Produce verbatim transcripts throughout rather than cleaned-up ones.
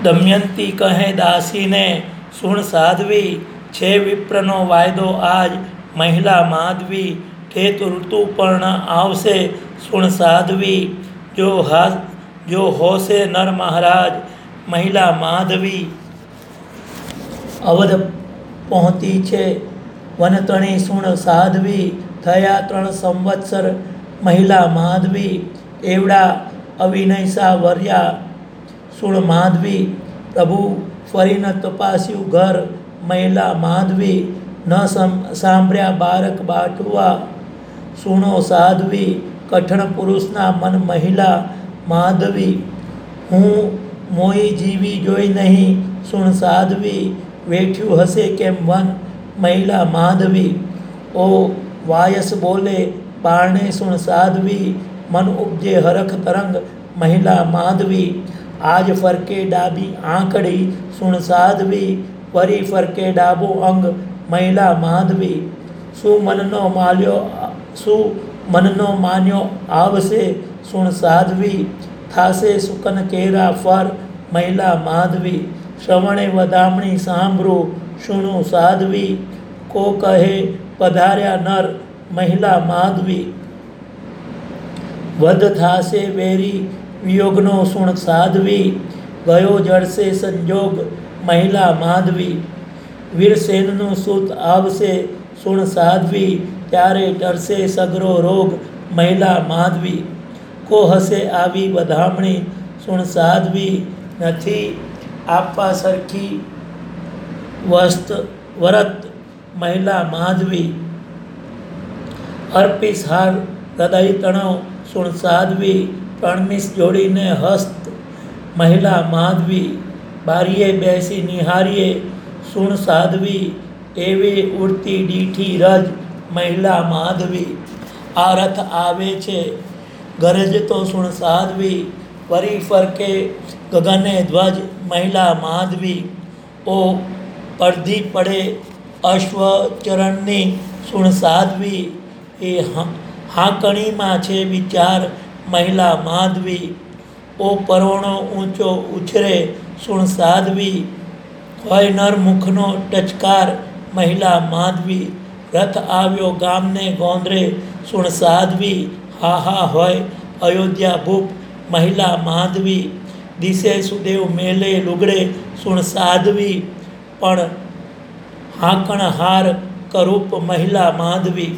દમયંતી કહે દાસીને સુણ સાધવી, છે વિપ્રનો વાયદો આજ મહિલા માધવી, ઠેત ઋતુપર્ણ આવશે સુણ સાધવી, જો હા જો હોશે નર મહારાજ મહિલા માધવી. અવધ પહોંચી છે વનતણી સુણ સાધવી, થયા ત્રણ સંવત્સર મહિલા માધવી, એવડા અવિનય સા વર્યા સુણ માધવી, પ્રભુ ફરીને તપાસ્યું ઘર મહિલા માધવી, ન સાંભળ્યા બારક બાટુઆ સુણો સાધવી, કઠણ પુરુષના મન મહિલા માધવી, હું મોહી જીવી જોઈ નહીં સુણ સાધવી, વેઠ્યું હશે કેમ વન મહિલા માધવી, ઓ વાયસ બોલે બારણે સુણ સાધવી, મન ઉપજે હરખ તરંગ મહિલા માધવી, આજ ફરકે ડાબી આંકડી સુણ સાધવી, વરી ફરકે ડાબો અંગ મહિલા માધવી, શું મનનો માલ્યો શું મનનો માન્યો આવશે સુણ સાધવી, થાશે સુકન કેરા ફર મહિલા માધવી, શ્રવણે વધામણી સાંભળું સુણું સાધવી, કો કહે પધાર્યા નર મહિલા માધવી, વધ થાશે વેરી વિયોગનો સુણ સાધવી, ગયો જળશે સંજોગ મહિલા માધવી, વીરસેનનું સૂત આવશે સુણ સાધવી, ત્યારે ટરશે સગરો રોગ મહિલા માધવી, કો હશે આવી વધામણી સુણ સાધવી, નથી આપવા સરખી વસ્ત વરત મહિલા માધવી, અર્પિસ હાર હૃદય તણવ સુણ સાધવી, પ્રણમિસ જોડીને હસ્ત મહિલા માધવી, બારીએ બેસી નિહારીએ સુણ સાધવી, એવે ઉડતી ડીઠી રજ મહિલા માધવી, આ રથ આવે છે ગરજતો સુણ સાધવી, વરી ફરકે ગગને ધ્વજ મહિલા માધવી, ઓ પડધી પડે અશ્વ ચરણની સુણ સાધવી, એ હાંકણીમાં છે વિચાર મહિલા માધવી, ઓ પરોણો ઊંચો ઉછરે સુણ સાધવી, હોય નર મુખનો ટચકાર મહિલા માધવી, રથ આવ્યો ગામને ગોંદરે સુણ સાધવી, હા હા હોય અયોધ્યા ભૂપ મહિલા માધવી, દિશે સુદેવ મેલે લુગડે સુણ સાધવી, પણ હાંકણ હાર કરૂપ મહિલા માધવી,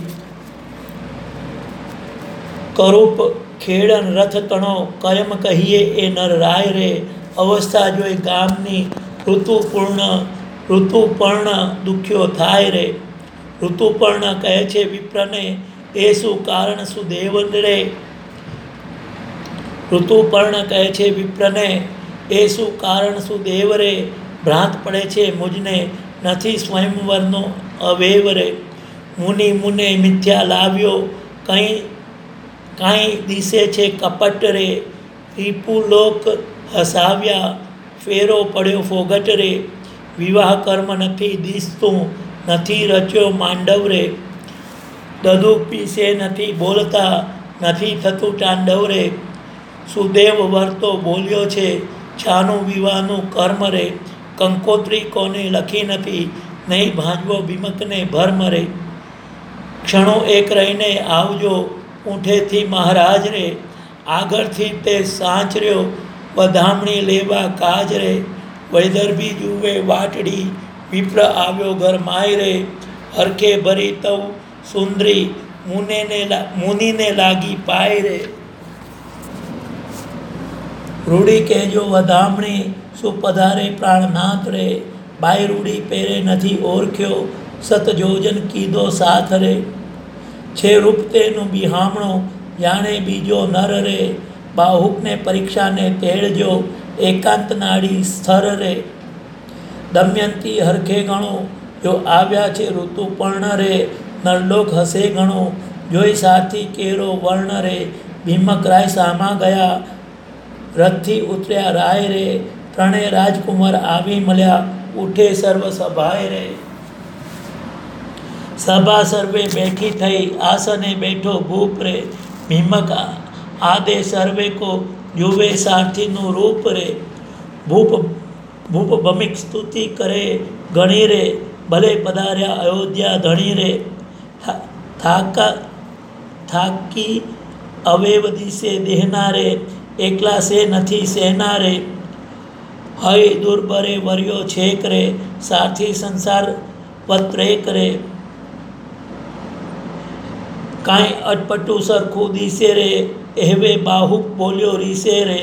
કરૂપ ખેડન રથ તણો કયમ કહીએ એ નર રાય રે, અવસ્થા જોઈ ગામની ઋતુપૂર્ણ ઋતુપર્ણ દુખ્યો થાય રે, ઋતુપર્ણ કહે છે વિપ્રને એ શું કારણ સુદેવ રે, ઋતુપર્ણ કહે છે વિપ્રને એ શું કારણ સુદેવ રે, ભ્રાંત પડે છે મુજને નથી સ્વયંવરનો અવેવ રે, મુનિ મુને મિથ્યા લાવ્યો કંઈ કાંઈ દિશે છે કપટ રે, રીપુલોક હસાવ્યા ફેરો પડ્યો ફોગટ રે, વિવાહ કર્મ નથી દિસતું નથી રચ્યો માંડવ રે, દદુ પીસે નથી બોલતા નથી થતું તાંડવ રે, સુદેવ વર્તો બોલ્યો છે છાનું વિવાહનું કર્મ રે, કંકોત્રી કોને લખી નથી નહીં ભાંજવો ભીમકને ભર્મ રે, ક્ષણો એક રહીને આવજો ઊંઠેથી મહારાજ રે, આગળથી તે સાંચર્યો વધામણી લેવા કાજ રે, વૈદર્ભી જુએ વાટડી વિપ્ર આવ્યો ઘર માય રે, હરખે ભરી તવ સુંદરી મુનેને મુનિને લાગી પાય રે, રૂડી કહેજો વધામણી સુપધારે પ્રાણનાથ રે, બાય રૂડી પહેરે નથી ઓળખ્યો સતજોજન કીધો સાથ રે, છે રૂપ તેનું બિહામણો જાણે બીજો નર રે, બાહુકને પરીક્ષાને તેડજો એકાંત નાડી સ્થર રે, દમયંતી હરખે ગણો જો આવ્યા છે ઋતુપર્ણ રે, નરલોક હસે ગણો જોઈ સાથી કેરો વર્ણ રે, ભીમક રાય સામા ગયા રથથી ઉતર્યા રાય રે, ત્રણેય રાજકુમાર આવી મળ્યા ઉઠે સર્વ સભાય રે, સભા સર્વે બેઠી થઈ આસને બેઠો ભૂપ રે, ભીમક આદે સર્વે કો જુએ સારથીનું રૂપ રે, ભૂપ ભૂપ ભમિક સ્તુતિ કરે ગણી રે, ભલે પધાર્યા અયોધ્યા ધણી રે. થાકા થાકી અવેવ દિશે દેહના રે, એકલા સે નથી સેના રે. હય દુર્બરે વર્યો છેક રે, સાથી સંસાર પત્રેક રે. કાંઈ અટપટું સરખું દિશે રે, એહવે બાહુક બોલ્યો રીસે રે.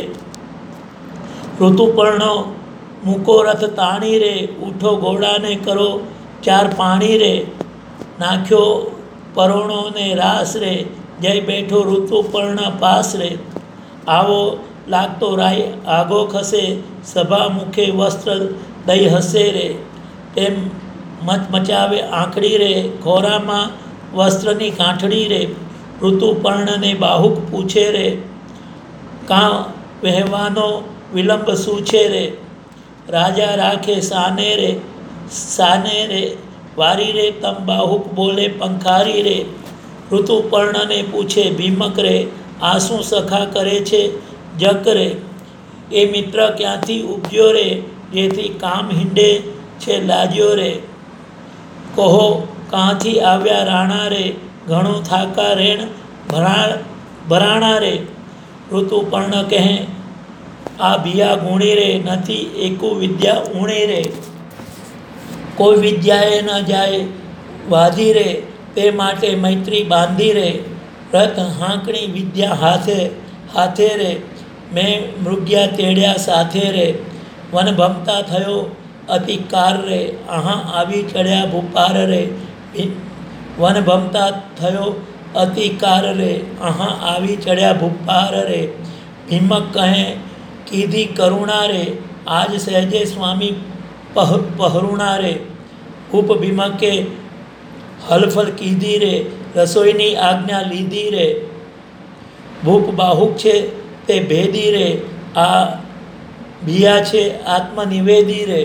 ઋતુપર્ણો મૂકો રથ તાણી રે, ઉઠો ઘોડાને કરો ચાર પાણી રે. નાખ્યો પરોણોને રાસ રે, જય બેઠો ઋતુપર્ણ પાસ રે. આવો લાગતો રાય આગો ખસે, સભા મુખે વસ્ત્ર દઈ હસે રે. તેમ મચ મચાવે આંખડી રે, ખોરામાં વસ્ત્રની કાંઠડી રે. ઋતુપર્ણને બાહુક પૂછે રે, કાં વહેવાનો વિલંબ સૂછે રે. રાજા રાખે સાને રે, સાને રે. વારી રે તમ બાહુક બોલે પંખારી રે. ઋતુપર્ણને પૂછે ભીમક રે, આ શું સખા કરે છે જક રે. એ મિત્ર ક્યાંથી ઉપજ્યો રે, જેથી કામ હિંડે છે લાજ્યો રે. કહો કાંથી આવ્યા રાણા રે, ઘણું થાકા રેણ ભરા ભરાણા રે. ઋતુપર્ણ કહે આ ભિયા ગુણી રે, નથી એકુ વિદ્યા ઊણી રે. કોઈ વિદ્યાએ ન જાય વાધી રે, તે માટે મૈત્રી બાંધી રે. રથ હાંકણી વિદ્યા હાથે હાથે રે, મેં મૃગ્યા તેડ્યા સાથે રે. વન ભમતા થયો અતિકાર રે, આહા આવી ચડ્યા ભૂપાર રે. વન ભમતા થયો અતિકાર રે, આહા આવી ચડ્યા ભૂપાર રે. ભીમક કહે કીધી કરુણા રે, આજ સહેજે સ્વામી પહ પહરુણા રે. ભૂપ ભીમકે હલફલ કીધી રે, રસોઈની આજ્ઞા લીધી રે. ભૂપ બાહુક છે તે ભેદી રે, આ ભિયા છે આત્મનિવેદી રે.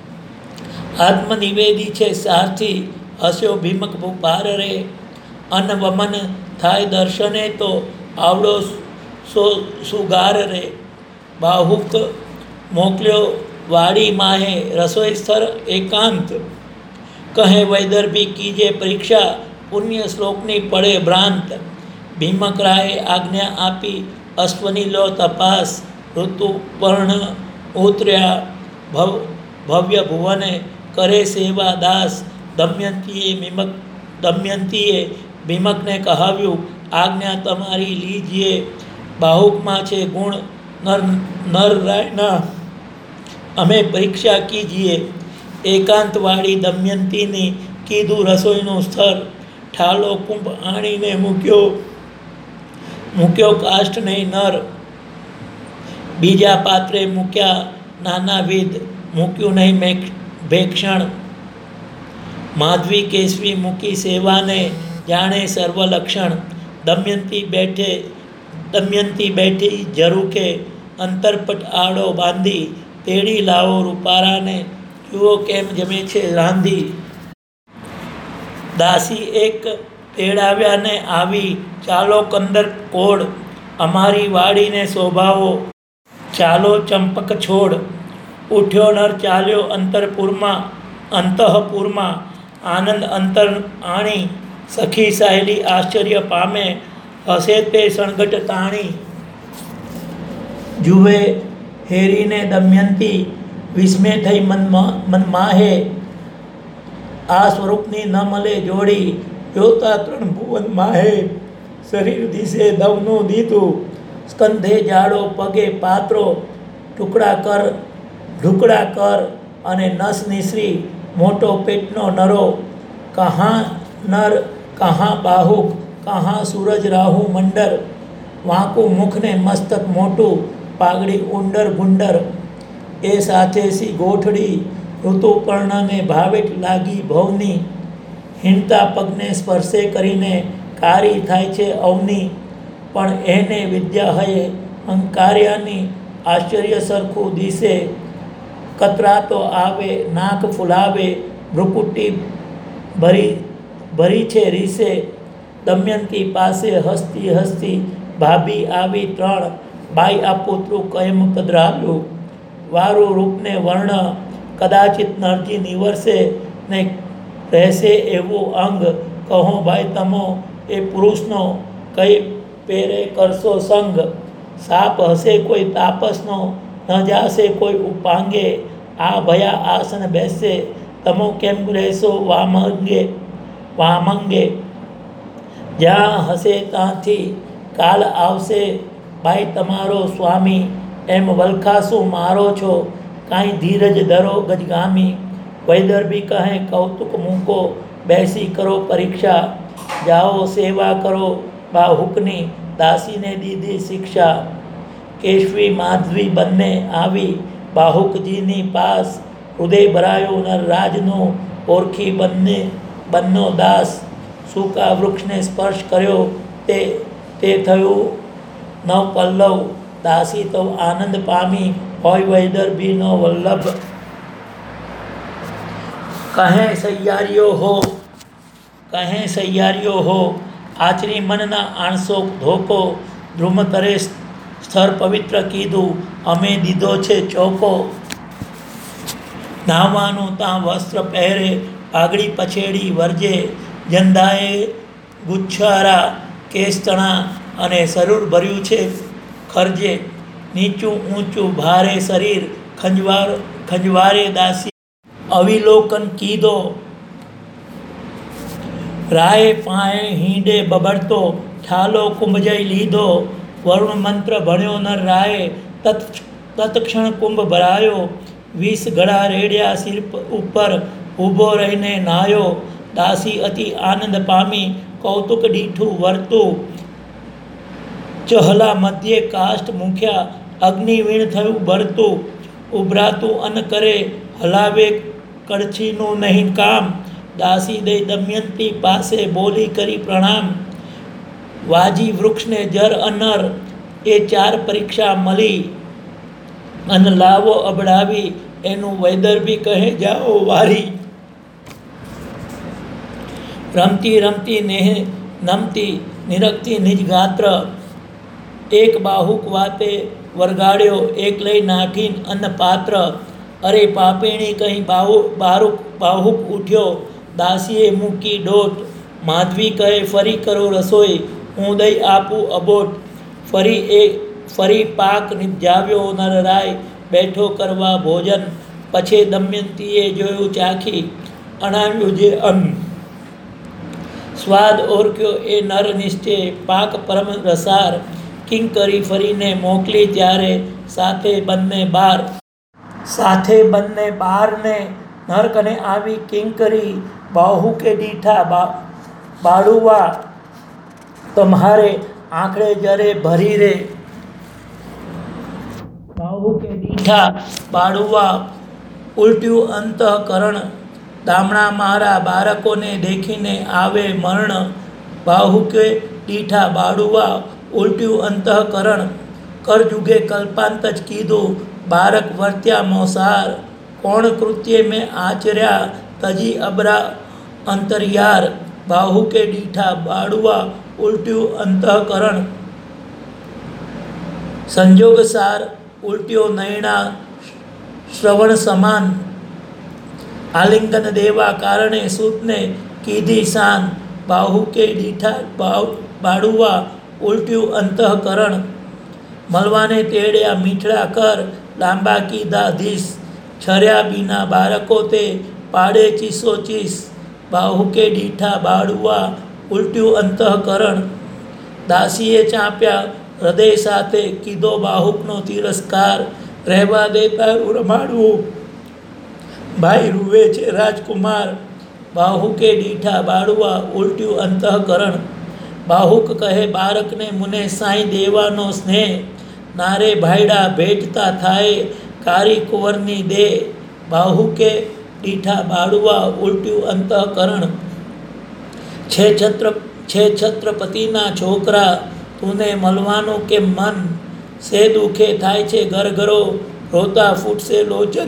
આત્મનિવેદી છે સારથી, હસ્યો ભીમક ભૂપાર રે. અન્ન વમન થાય દર્શને તો, આવડો સો સુગાર રે. બાહુક મોકલ્યો વાડી માહે, રસોઈ સ્થળ એકાંત. કહે વૈદર્ભી કીજે પરીક્ષા, પુણ્ય શ્લોકની પડે ભ્રાંત. ભીમક રાયે આજ્ઞા આપી, અશ્વની લો તપાસ. ઋતુપર્ણ ઉતર્યા ભવ ભવ્ય ભુવને, કરે સેવા દાસ. દમયંતીએ ભીમક દમયંતીએ ભીમકને કહાવ્યું, આજ્ઞા તમારી લીજીએ. બાહુકમાં છે ગુણ નર નર રાયના, અમે પરીક્ષા કીજીએ. એકાંતવાળી દમયંતીની કીધું રસોઈનું સ્થળ, ઠાલો કુંભ આણીને મૂક્યો મૂક્યો કાષ્ઠ નહીં નર. બીજા પાત્રે મૂક્યા નાનાવિધ, મૂક્યું નહીં મેં ભેક્ષણ. માધવી કેસવી મૂકી સેવાને, જાણે સર્વલક્ષણ. દમયંતી બેઠે દમયંતી બેઠી ઝરૂખે, અંતરપટ આડો બાંધી. તેડી લાવો રૂપારાને, જુઓ કેમ જમે છે રાંધી. દાસી એક તેડાવ્યા ને આવી, ચાલો કંદર કોડ. અમારી વાડીને શોભાવો, ચાલો ચંપક છોડ. ઉઠ્યો નર ચાલ્યો અંતરપુરમાં અંતઃપુરમાં, આનંદ અંતર આણી. સખી સાહેલી આશ્ચર્ય પામે, હસે તે સણગટ તાણી. જુએ હેરીને દમયંતી, વિસ્મે થઈ મનમાં મનમાહે. આ સ્વરૂપની ન મળે જોડી, જોતા ત્રણ ભુવન માહે. શરીર દિશે દવનું દીધું, સ્કંધે જાડો પગે પાત્રો. ટુકડા કર ઢુકડા કર અને નસ નિસરી, મોટો પેટનો નરો. કહાં નર કહાં બાહુક, કહાં સૂરજ રાહુ મંડર. વાંકું મુખને મસ્તક મોટું, પાઘડી ઉંડર ગુંડર. એ સાથે સી ગોઠડી, ઋતુપર્ણને ભાવેટ લાગી ભવની. હિંડતા પગને સ્પર્શે કરીને, કારી થાય છે અવની. પણ એને વિદ્યા હયે અંકાર્યાની, આશ્ચર્ય સરખું દિશે. કતરાતો આવે નાક ફૂલાવે, ભ્રુકુટી ભરી ભરી છે રીસે. દમયંતી પાસે હસતી હસતી, ભાભી આવી ત્રણ. બાઈ આ પુત્રું કયમ પધરાવ્યું, વારું રૂપને વર્ણ કદાચિત નરજી નિવરશે ને રહેશે એવું અંગ કહો ભાઈ તમો એ પુરુષનો કઈ પેરે કરશો સંગ સાપ હશે કોઈ તાપસનો ન જાશે કોઈ ઉપાંગે આ ભયા આસન બેસશે તમો કેમ રહેશો વામંગે વામંગે જ્યાં હશે ત્યાંથી કાલ આવશે ભાઈ તમારો સ્વામી એમ વલખાશું મારો છો કાંઈ ધીરજ ધરો ગજગામી વૈદર્ભી કહે કૌતુક મૂકો બેસી કરો પરીક્ષા જાઓ સેવા કરો બાહુકની દાસીને દીધી શિક્ષા કેશવી માધવી બંને આવી બાહુકજીની પાસ હૃદય ભરાયો નર રાજનો ઓળખી બંને બંનો દાસ સૂકા વૃક્ષને સ્પર્શ કર્યો તે તે થયું નવ પલ્લવ દાસી તો આનંદ પામી હોય વૈદર્ભીનો વલ્લભ કહે સૈયારીઓ હો કહે સૈયારીઓ હો આચરી મનના આણસો ધોકો ધ્રુમ તરે સ્થર પવિત્ર કીધું અમે દીધો છે ચોકો નાહવાનું ત્યાં વસ્ત્ર પહેરે પાઘડી પછેડી વર્જે જંધાએ ગુચ્છારા કેસ તણા અને શરીર ભર્યું છે ખર્જે નીચું ઊંચું ભારે શરીર ખંજવાર ખંજવારે દાસી અવિલોકન કીધો રાય પાએ હીંડે બબડતો ઠાલો કુંભજય લીધો વરુણ મંત્ર ભણ્યો ન રાય તત તત્ક્ષણ કુંભ ભરાયો વીસ ગળા રેડ્યા સિર ઉપર ઊભો રહીને નાયો દાસી અતિ આનંદ પામી કૌતુક દીઠું વર્તું ચહલા મધ્યે કાષ્ઠ મૂક્યા અગ્નિવીણ થયું બળતું ઉભરાતું અન્ન કરે હલાવે કડછીનું નહીં કામ દાસી દઈ દમયંતી પાસે બોલી કરી પ્રણામ વાજી વૃક્ષને જર અનર એ ચાર પરીક્ષા મળી અન લાવો અબડાવી એનું વૈદર્ભી કહે જાઓ વારી રમતી રમતી નેહ નમતી નિરખતી નિજ ગાત્ર એક બાહુક વાતે વરગાડ્યો એક લઈ નાખીને અન્ન પાત્ર અરે પાપેણી કહી બાહુ બારુક બાહુક ઉઠ્યો દાસીએ મૂકી ડોટ માધવી કહે ફરી કરો રસોઈ હું દઈ આપું અબોટ ફરી એ ફરી પાક નિપજાવ્યો નરરાય બેઠો કરવા ભોજન પછી દમયંતીએ જોયું ચાખી અણાવ્યું જે અન્ન સ્વાદ ઓરખ્યો એ નર નિશ્ચય પાક પરમ રસાર કિંકરી ફરીને મોકલી ત્યારે સાથે બંને બાર સાથે બંને બારને નરકને આવી કિંકરી બાહુ કે દીઠા બા બાળુવા તમારે આંખડે જરે ભરી રે બાહુ કે દીઠા બાળુવા ઉલટ્યું અંતઃકરણ દામણા મારા બાળકોને દેખીને આવે મરણ બાહુ કે દીઠા બાળુવા ઉલટ્યું અંતઃકરણ કરજુગે કલ્પાંત જ કીધું બાળક વર્ત્યા મોસાર કોણ કૃત્ય મેં આચર્યા તજી અબરા અંતરિયાર બાહુ કે દીઠા બાળુવા ઉલટ્યું અંતઃકરણ સંજોગ સાર ઉલટ્યો નયણા શ્રવણ સમાન આલિંગન દેવા કારણે સૂતને કીધી શાન બાહુ કે દીઠા બાળુવા ઉલટ્યું અંતઃકરણ મળવાને તેડ્યા મીઠડા કર લાંબા કીધા ધીસ છર્યા બીના બાળકો તે પાડે ચીસો ચીસ બાહુ કે દીઠા બાળુવા ઉલટ્યું અંતઃકરણ દાસીએ ચાંપ્યા હૃદય સાથે કીધો બાહુકનો તિરસ્કાર રહેવા દે તારું રમાડવું ભાઈ રૂવે છે રાજકુમાર બાહુ કે દીઠા બાળુવા ઉલટ્યું અંતઃકરણ બાહુક કહે બાળકને મુને સાંઈ દેવાનો સ્નેહ નારે ભાઈડા ભેટતા થાય કારી કુંવરની દે બાહુ કે દીઠા બાળુવા ઉલટ્યું અંતઃકરણ છે છત્ર છે છત્રપતિના છોકરા તુને મળવાનું કે મન સે દુખે થાય છે ગરગરો રોતા ફૂટશે લોચન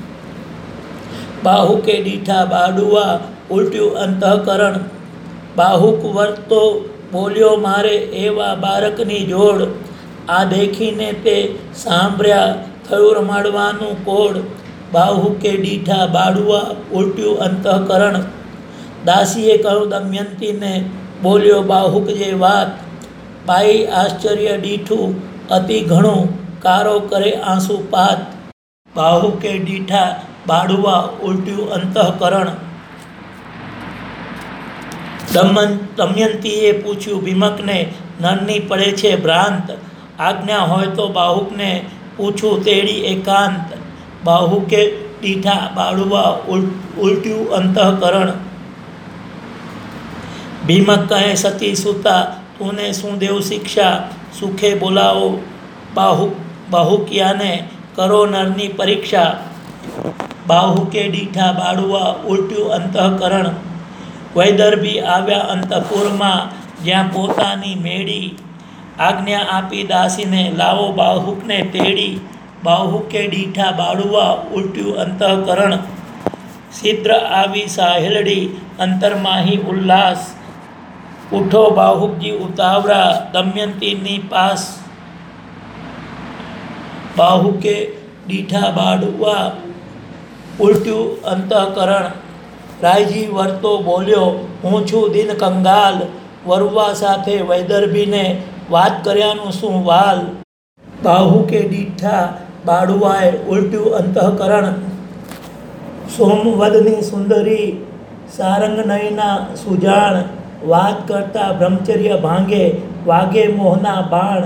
બાહુ કે દીઠા બાળુવા ઉલટ્યું અંતઃકરણ બાહુક વર્તો બોલ્યો મારે એવા બાળકની જોડ આ દેખીને તે સાંભળ્યા થયું રમાડવાનું કોડ, બાહુકે દીઠા બાળુઆ ઉલટ્યું અંતઃકરણ. દાસીએ કહ્યું દમયંતીને, બોલ્યો બાહુક જે વાત, પાઈ આશ્ચર્ય દીઠું અતિ ઘણું, કારો કરે આંસુપાત. બાહુકે દીઠા બાળુઆ ઉલટ્યું અંતઃકરણ. દમન દમયંતીએ પૂછ્યું ભીમકને, નરની પડે છે ભ્રાંત, આજ્ઞા હોય તો બાહુકને પૂછું તેડી એકાંત. બાહુકે દીઠા બાળુઆ ઉલટ્યું અંતઃકરણ. ભીમક કહે સતી સુતા, તુને શું દેવ શિક્ષા, સુખે બોલાવો બાહુક બાહુકિયાને, કરો નરની પરીક્ષા. બાહુકે દીઠા બાળુઆ ઉલટ્યું અંતઃકરણ. વૈદર્ભી આવ્યા અંતઃપુરમાં, જ્યાં પોતાની મેળી, આજ્ઞા આપી દાસીને, લાવો બાહુકને તેડી. બાહુકે દીઠા બાળુઆ ઉલટ્યું અંતઃકરણ. છિદ્ર આવી સાહેલડી, અંતરમાહી ઉલ્લાસ, ઉઠો બાહુકજી ઉતાવળા, દમયંતીની પાસ. બાહુકે દીઠા બાળુઆ ઉલટ્યું અંતઃકરણ. રાયજી વરતો બોલ્યો, હું છું દિન કંગાલ, વરવા સાથે વૈદર્ભીને, વાત કર્યાનું શું વાલ. બાહુકે દીઠા બાળુઆએ ઉલટ્યું અંતઃકરણ. સોમવદની સુંદરી, સારંગનયના સુજાણ, વાત કરતા બ્રહ્મચર્ય ભાંગે, વાગે મોહના બાણ.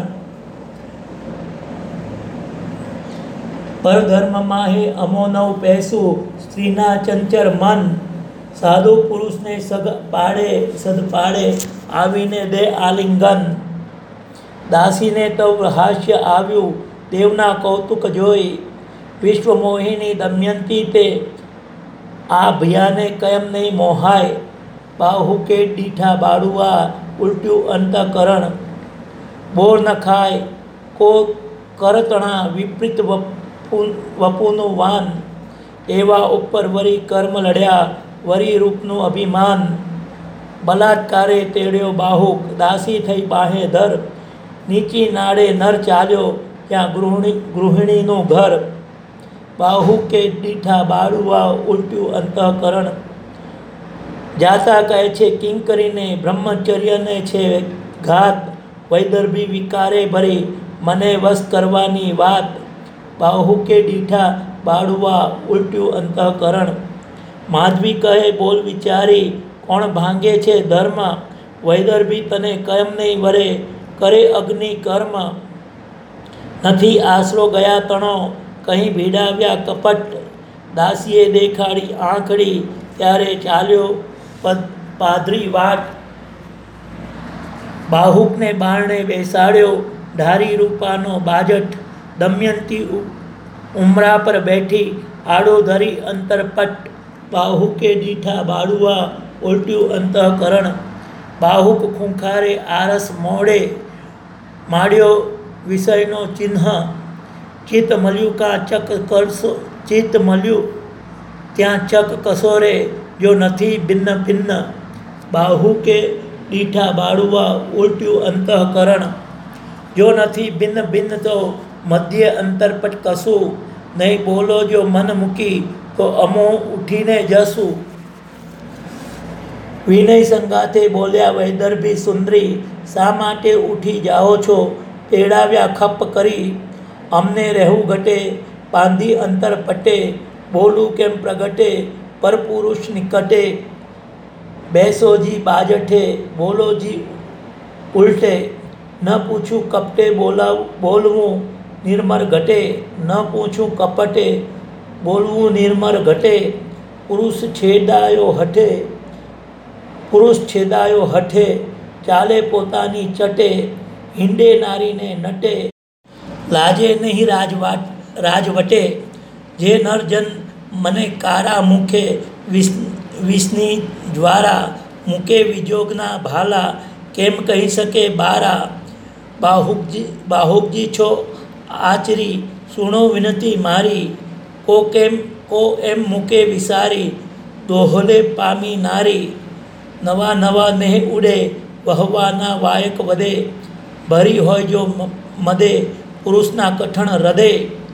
પરધર્મમાં અમોનવ પેસું, સ્ત્રીના ચંચર મન, સાધુ પુરુષને સગ પાડે સદ પાડે, આવીને દે આલિંગન. દાસીને તવ હાસ્ય આવ્યું, દેવના કૌતુક જોઈ, વિશ્વમોહિની દમયંતી તે, આ ભયાને કેમ નહીં મોહાય. બાહુકે દીઠા બાળુઆ ઉલટ્યું અંતઃકરણ. બોર ન ખાય કો કરતણા, વિપરીત વપુનું વાન, એવા ઉપર વરી કર્મ લડ્યા, વરી રૂપનું અભિમાન. બલાત્કારે તેડ્યો બાહુક, દાસી થઈ બાહે ધર, નીચી નાડે નર ચાલ્યો, ત્યાં ગૃહિણી ગૃહિણીનું ઘર. બાહુકે દીઠા બાળુઆ ઉલટ્યું અંતઃકરણ. જાતા કહે છે કિંકરીને, બ્રહ્મચર્યને છે ઘાત, વૈદર્ભી વિકારે ભરી, મને વશ કરવાની વાત. બાહુકે દીઠા બાળુઆ ઉલટ્યું અંતઃકરણ. માધવી કહે બોલ વિચારી, કોણ ભાંગે છે ધર્મ, વૈદર્ભી તને કેમ નહીં વરે, કરે અગ્નિ કર્મ. નથી આશરો ગયા તણો, કહી ભીડાવ્યા કપટ, દાસીએ દેખાડી આંખડી, ત્યારે ચાલ્યો પાદરી વાટ. બાહુકને બારણે બેસાડ્યો, ધારી રૂપાનો બાજટ, દમયંતી ઉમરા પર બેઠી, આડો ધરી અંતરપટ. બાહુકે દીઠા બાળુઆ ઉલટ્યું અંતઃકરણ. બાહુક ખૂંખારે આરસ મોડે, માડ્યો વિષયનો ચિહ્ન, ચિત્ત મળ્યું કા ચક કરશો, ચિત્ત મળ્યું ત્યાં ચક કસોરે, જો નથી ભિન્ન ભિન્ન. બાહુકે દીઠા બાળુઆ ઉલટ્યું અંતઃકરણ. જો નથી ભિન્ન ભિન્ન તો મધ્ય અંતરપટ કશું, નહીં બોલો જો મન મૂકી, તો અમો ઉઠીને જશું. વિનય સંગાથે બોલ્યા વૈદર્ભી સુંદરી, શા માટે ઉઠી જાઓ છો, તેડાવ્યા ખપ કરી, અમને રહેવું ઘટે, બાંધી અંતર પટે, બોલું કેમ પ્રગટે, પરપુરુષ નિકટે. બેસોજી બાજઠે, બોલોજી ઉલટે, ન પૂછું કપટે બોલાવ બોલવું નિર્મર ઘટે, ન પૂછું કપટે બોલવું નિર્મર ઘટે. પુરુષ છેદાયો હઠે, પુરુષ છેદાયો હઠે, ચાલે પોતાની ચટે, હિંડે નારીને નટે. લાજે નહીં રાજવાટ રાજવટે, જે નરજન મને કારા મુખે, વિષ વિષની જ્વારા, મૂકે વિજોગના ભાલા, કેમ કહી શકે બારા. બાહુકજી બાહુકજી છો આચરી, સુણો વિનતી મારી, કો કેમ કો એમ મૂકે વિસારી, દોહલે પામી નારી. નવા નવા નેહ ઉડે, વહવાના વાયક વધે, ભરી હોય જો મદે, પુરુષના કઠણ હૃદય.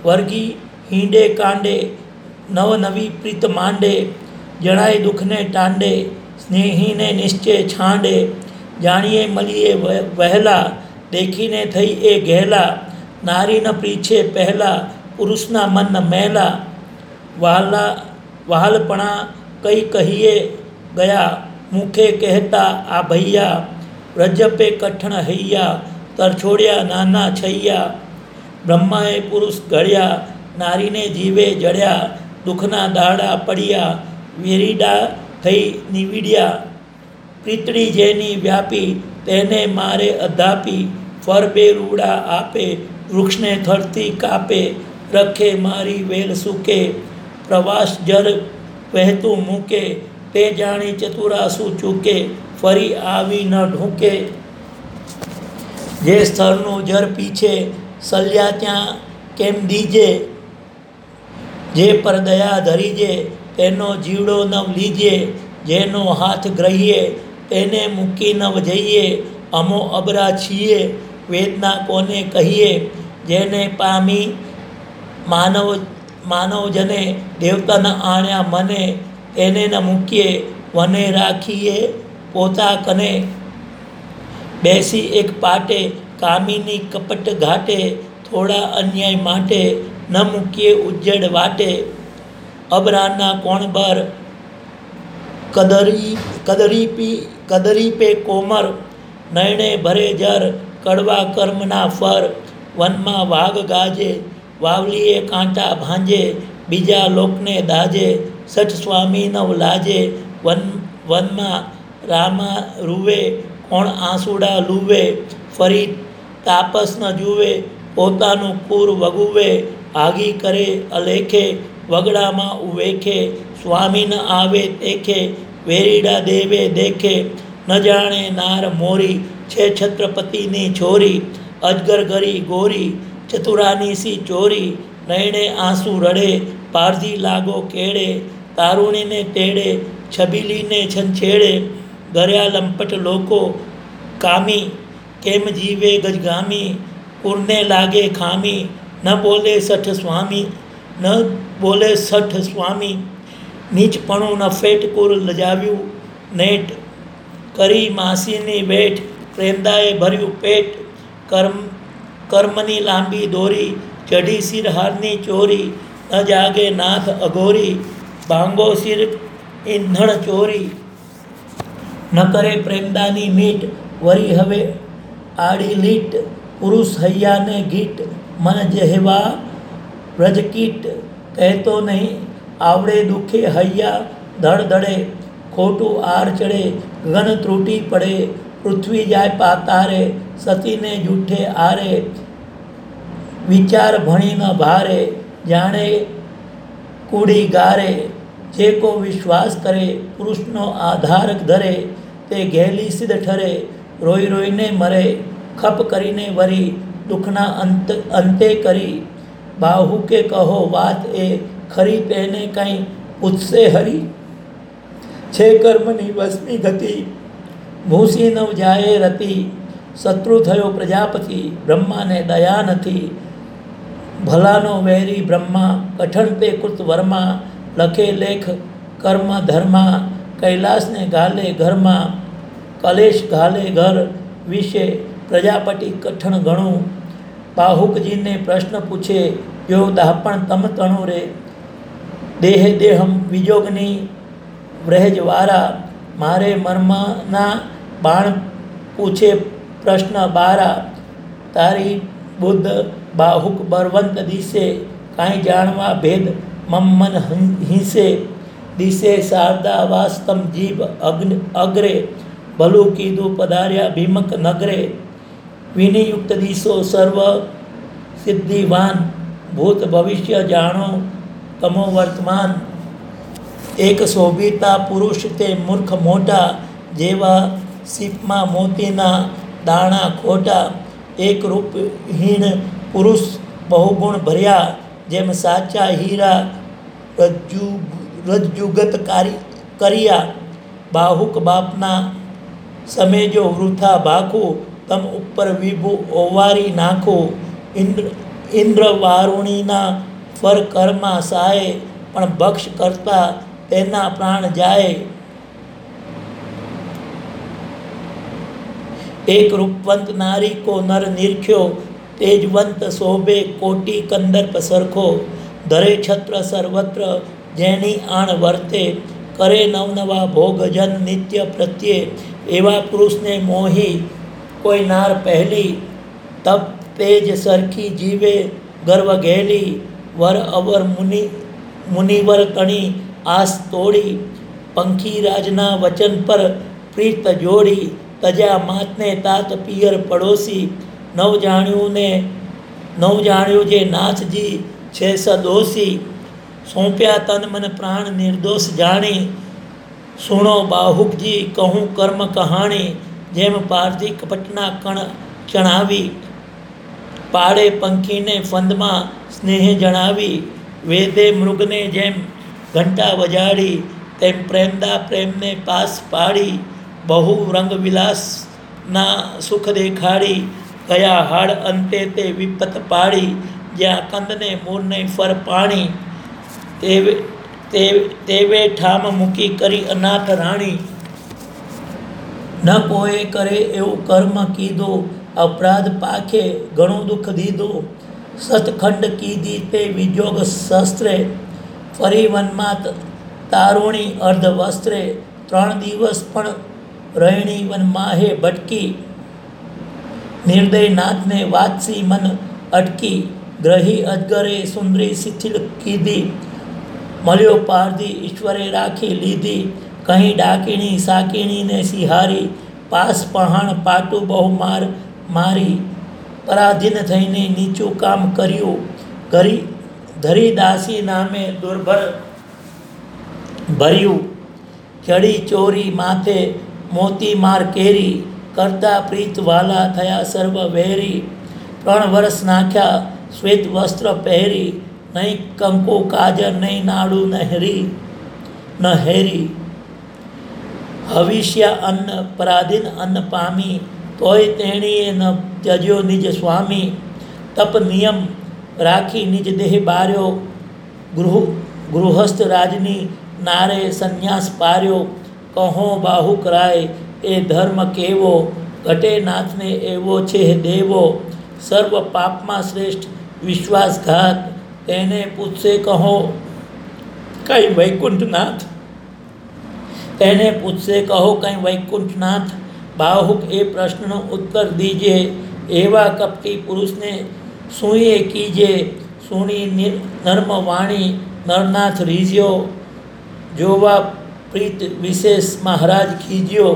વર્ગી હીંડે કાંડે નવ નવી પ્રીત માંડે જણાય દુઃખને ટાંડે સ્નેહીને નિશ્ચય છાંડે જાણીએ મળીએ વહેલા દેખીને થઈ એ ઘેલા નારી ન પ્રીછે પહેલા પુરુષના મન મહેલા વહાલા વહાલપણા કઈ કહીએ ગયા મુખે કહેતા આ ભૈયા વ્રજપે કઠણ હૈયા તરછોડ્યા નાના છૈયા બ્રહ્માએ પુરુષ ઘડ્યા નારીને જીવે જડ્યા દુઃખના દાડા પડ્યા વેરીડા થઈ નીવીડ્યા પ્રીતળી જેની વ્યાપી તેને મારે અધાપી ફર બે રૂડા આપે વૃક્ષને થરતી કાપે રખે મારી વેલ સૂકે પ્રવાસ જર વહેતું મૂકે તે જાણી ચતુરાસુ ચૂકે ફરી આવી ન ઢૂકે જે સ્થળનું જર પીછે સલ્યા ત્યાં કેમ દીજે જે પર દયા ધરીજે તેનો જીવડો નવ લીજે જેનો હાથ ગ્રહીએ તેને મૂકી નવ જઈએ અમો અબરા છીએ વેદના કોને કહીએ જેને પામી માનવ માનવજને દેવતાના આણ્યા મને તેને ન મૂકીએ વને રાખીએ પોતા કને બેસી એક પાટે કામીની કપટ ઘાટે થોડા અન્યાય માટે ન મૂકીએ ઉજ્જડ વાટે અબરાના કોણ બર કદરી કદરી પી કદરી પે કોમર નયણે ભરે જર કડવા કર્મના ફર વનમાં વાઘ ગાજે વાવલીએ કાંટા ભાંજે બીજા લોકને દાજે સઠ સ્વામી નવ લાજે વન વનમાં રામા રૂવે કોણ આંસુડા લૂવે ફરી તાપસ ન જુએ પોતાનું કુર વગુવે આગી કરે અલેખે વગડામાં ઉવેખે સ્વામી ન આવે દેખે વેરીડા દેવે દેખે ન જાણે નાર મોરી છે છત્રપતિની છોરી અજગર ગરી ગોરી ચતુરાની સી ચોરી નયણે આંસુ રડે પારધી લાગો કેળે તારુણીને તેડે છબીલીને છંછેડે ગર્યા લંપટ લોકો કામી કેમ જીવે ગજગામી કુરને લાગે ખામી ન બોલે સઠ સ્વામી ન બોલે સઠ સ્વામી નીચપણું ન ફેટ કુર લજાવ્યું નેટ કરી માસીની વેઠ પ્રેમદાએ ભર્યું પેટ કર્મ કર્મની લાંબી દોરી ચઢી સિરહારની ચોરી ન જાગે નાથ અઘોરી ભાંગો સિર ઈંધણ ચોરી ન કરે પ્રેમદાની મીટ વરી હવે આડી લીટ પુરુષ હૈયાને ગીટ મન જેહવા વ્રજકીટ કહેતો નહીં આવડે દુઃખે હૈયા ધડ ધડે ખોટું આર ચડે ઘન ત્રુટી પડે પૃથ્વી જાય પાતારે સતીને જૂઠે આરે વિચાર ભણી ન ભારે જાણે કૂડી ગારે જે કો વિશ્વાસ કરે પુરુષનો આધાર ધરે તે ઘેલી સિદ્ધ ઠરે રોઈ રોઈને મરે ખપ કરીને વરી દુઃખના અંત અંતે કરી બાહુ કે કહો વાત એ ખરી તેને કંઈ પૂછશે હરી છે કર્મની વસમી ગતિ ભૂસી નવ જાય રતિ શત્રુ થયો પ્રજાપતિ બ્રહ્માને દયા નથી ભલાનો વેરી બ્રહ્મા કઠણ તે કૃત વર્મા લખે લેખ કર્મ ધર્મા કૈલાસને ગાલે ઘરમાં કલેશ ગાલે ઘર વિશે પ્રજાપતિ કઠણ ગણું બાહુકજીને પ્રશ્ન પૂછે જો દાપણ તમ તણું રે દેહ દેહમ વિજોગની વ્રહજવારા મારે મર્મના બાણ પૂછે પ્રશ્ન બારા તારી બુદ્ધ બાહુક બળવંત દિશે કાંઈ જાણવા ભેદ મમ્મન હિંસે દિશે શારદા વાસ્તમ જીભ અગ્ન અગ્રે ભલું કીધું પધાર્યા ભીમક નગરે વિનિયુક્ત દિશો સર્વ સિદ્ધિવાન ભૂત ભવિષ્ય જાણો તમો વર્તમાન એક શોભિતા પુરુષ તે મૂર્ખ મોટા જેવા સીપમાં મોતીના દાણા ખોટા એક રૂપહીન પુરુષ બહુગુણ ભર્યા જેમ સાચા હીરા રજ્જુ રજ્જુગત કારી કર્યા બાહુક બાપના સમેજો વૃથા ભાખું તમ ઉપર વિભુ ઓવારી નાખો ઇન્દ્ર ઇન્દ્ર વારુણીના ફર કર્મા સહાય, પણ ભક્ષ કરતા તેના પ્રાણ જાય. એક રૂપવંત નારી કો નર નિરખ્યો, તેજવંત શોભે કોટી કંદર્પ સરખો. ધરે છત્ર સર્વત્ર જેની આણ વર્તે, કરે નવનવા ભોગજન નિત્ય પ્રત્યે. એવા પુરુષને મોહી કોઈ નાર પહેલી, તપ તેજ સરખી જીવે ગર્વ ઘેલી. વર અવર મુનિ મુનિવર તણી આસ તોડી, પંખી રાજના વચન પર પ્રીત જોડી. તજા માતને તાત પિયર પડોશી, નવ જાણ્યું ને નવ જાણ્યું જે નાથજી છે સદોષી. સોંપ્યા તન મન પ્રાણ નિર્દોષ જાણી, સુણો બાહુકજી કહું કર્મ કહાણી. જેમ પારધી કપટના કણ ચણાવી, પાડે પંખીને ફંદમાં સ્નેહ જણાવી. વેદે મૃગને જેમ ઘંટા વજાડી, તેમ પ્રેમદા પ્રેમને પાસ પાડી. બહુ રંગ વિલાસના સુખ દેખાડી, ગયા હાડ અંતે તે વિપત પાડી. જ્યાં કંદને મૂળને ફર પાણી, તેવે તેવે ઠામ મૂકી કરી અનાથ રાણી. ન કોઈ કરે એવું કર્મ કીધું, અપરાધ પાખે ઘણું દુઃખ દીધું. સતખંડ કીધી તે વિજોગ શસ્ત્રે, ફરી વનમાં તારુણી અર્ધ વસ્ત્રે. ત્રણ દિવસ પણ રૈણી વન માહે ભટકી, નિર્દય નાથને વાતસી મન અટકી. ગ્રહી અજગરે સુંદરી શિથિલ કીધી, મળ્યો પારધી ઈશ્વરે રાખી લીધી. કહી ડાકીણી સાકીણીને સિહારી, પાસ પહાણ પાટું બહુ માર મારી. પરાધીન થઈને નીચું કામ કર્યું, ઘરી ધરી દાસી નામે દુર્ભર ભર્યું. ચડી ચોરી માથે મોતી માર કેરી, કરતા પ્રીત વાલા થયા સર્વ વેરી. ત્રણ વર્ષ નાખ્યા શ્વેત વસ્ત્ર પહેરી, નહીં કંકુ કાજર નહીં નાડું નહેરી ન હેરી. હવિષ્યા અન્ન પરાધીન અન્ન પામી, તોય તેણીએ ન ત્યજ્યો નિજ સ્વામી. તપ નિયમ રાખી નિજ દેહ બાર્યો, ગૃહ ગૃહસ્થ રાજની નારે સંન્યાસ પાર્યો. કહો બાહુક રાય એ ધર્મ કેવો, ઘટે નાથને એવો છે દેવો. સર્વ પાપમાં શ્રેષ્ઠ વિશ્વાસઘાત, તેને પૂછશે કહો કઈ વૈકુંઠનાથ. તેને પૂછશે કહો કઈ વૈકુંઠનાથ. બાહુક એ પ્રશ્નનો ઉત્તર દીજે, એવા કપટી પુરુષને સુઈએ કીજે. સુણી નર્મ વાણી નરનાથ રીઝ્યો, જોવા પ્રીત વિશેષ મહારાજ ખીજ્યો.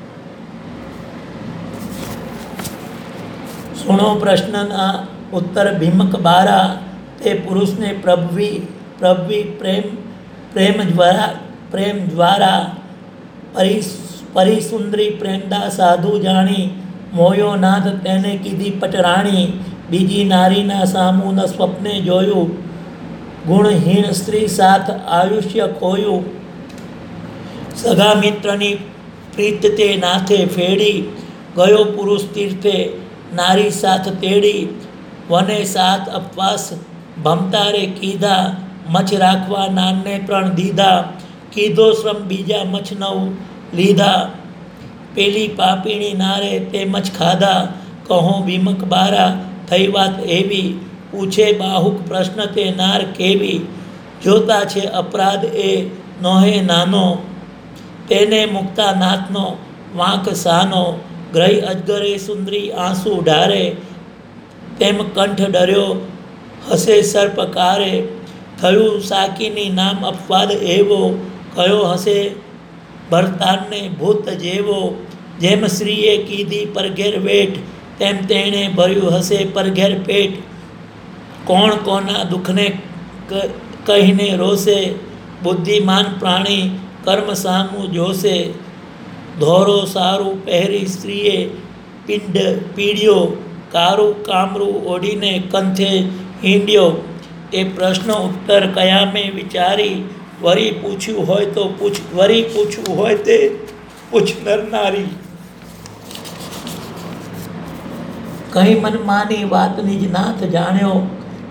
સુણો પ્રશ્નના ઉત્તર ભીમક બારા, તે પુરુષને પ્રભવી પ્રભવી પ્રેમ પ્રેમ દ્વારા પ્રેમ દ્વારા. પરી પરિસુંદરી પ્રેમદા સાધુ જાણી, મોયો નાથ તેને કીધી પટરાણી. બીજી નારીના સામું ન સ્વપ્ને જોયું, ગુણહીણ સ્ત્રી સાથ આયુષ્ય ખોયું. સગા મિત્રની પ્રીત તે નાથે ફેડી, ગયો પુરુષ તીર્થે નારી સાથ તેડી. વને સાત અપવાસ ભમતારે કીધા, મછ રાખવા નાનને ત્રણ દીધા. કીધો શ્રમ બીજા મછ નવ લીધા, પેલી પાપીણી નારે તે મછ ખાધા. કહો ભીમક બારા થઈ વાત એવી, પૂછે બાહુક પ્રશ્ન તે નાર કેવી. જોતા છે અપરાધ એ નોહે નાનો, તેને મુક્તા નાથનો વાંક સાનો. ગ્રહી અજગરે સુંદરી આંસુ ઢારે, તેમ કંઠ ડર્યો હસે સર્પકારે. થયું સાકીની નામ અપવાદ એવો, કયો હશે ભરતારને ભૂત જેવો. જેમ શ્રીએ કીધી પરઘેર વેઠ, તેમ તેણે ભર્યું હશે પરઘેર પેટ. કોણ કોના દુઃખને કહીને રોશે, બુદ્ધિમાન પ્રાણી કર્મ સામું જોશે. ધોરો સારું પહેરી સ્ત્રીએ પિંડ પીડ્યો, કારું કામરું ઓઢીને કંથે હિંડ્યો. એ પ્રશ્ન ઉત્તર કયામે વિચારી, વરી પૂછ્યું હોય તો પૂછ વરી પૂછવું હોય તે પૂછ નરનારી. કઈ મનમાની વાત નિજ નાથ જાણ્યો,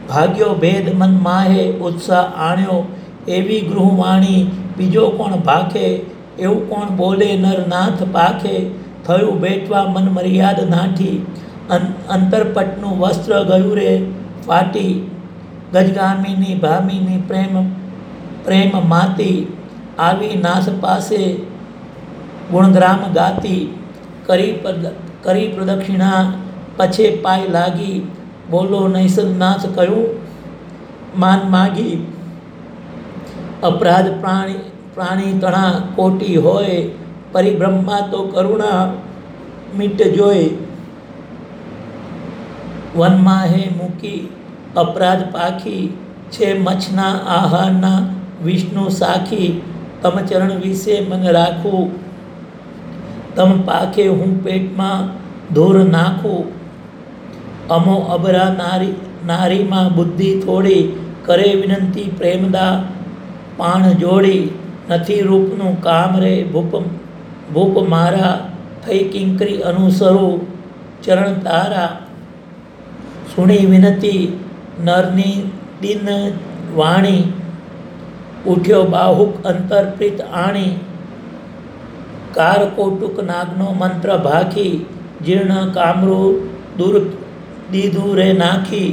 ભાગ્યો ભેદ મન માહે ઉત્સાહ આણ્યો, એવી ગૃહવાણી બીજો કોણ ભાખે, એવું કોણ બોલે નર નાથ પાખે, થયું બેઠવા મન મર્યાદ નાઠી, અંતરપટનું વસ્ત્ર ગયું રે ફાટી, ગજગામીની ભામીની પ્રેમ પ્રેમ માતી, આવી નાથ પાસે ગુણગ્રામ ગાતી, કરી કરી પ્રદક્ષિણા પછે પાય લાગી, બોલો નૈષદનાથ કયું માન માગી, અપરાધ પ્રાણી પ્રાણી તણા કોટી હોય, પરિબ્રહ્મા તો કરુણા મીટ જોય, વનમાં હે મૂકી અપરાધ પાખી, છે મચ્છના આહારના વિષ્ણુ સાખી, તમ ચરણ વિશે મન રાખું, તમ પાખે હું પેટમાં ધૂર નાખું, અમો અબરા નારી નારીમાં બુદ્ધિ થોડી, કરે વિનંતી પ્રેમદા પાણ જોડી, નથી રૂપનું કામ રે ભૂપ ભૂપ મારા, થઈ કિંકરી અનુસરું ચરણ તારા, સુણી વિનતી નરની દિન વાણી, ઉઠ્યો બાહુક અંતરપ્રીત આણી, કાર કોટુક નાગનો મંત્ર ભાખી, જીર્ણ કામરું દૂર દીધું રે નાખી,